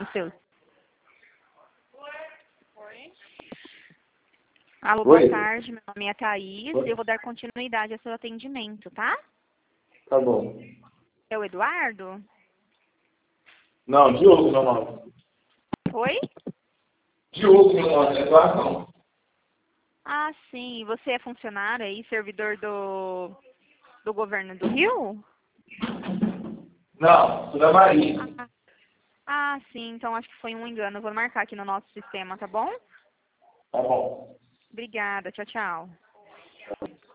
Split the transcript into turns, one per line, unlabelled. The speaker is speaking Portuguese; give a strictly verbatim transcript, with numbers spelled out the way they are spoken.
os seus.
Oi?
Alô,
Oi.
boa tarde. Meu nome é Thaís.
Oi.
Eu vou dar continuidade ao seu atendimento, tá?
Tá bom.
É o Eduardo?
Não, Diogo, meu nome.
Oi?
Diogo, meu nome. Eduardo, não.
Ah, sim. Você é funcionário aí, servidor do, do governo do Rio?
Não, sou da Maria.
Ah, ah, sim. Então acho que foi um engano. Eu vou marcar aqui no nosso sistema, tá bom?
Tá bom.
Obrigada. Tchau, tchau.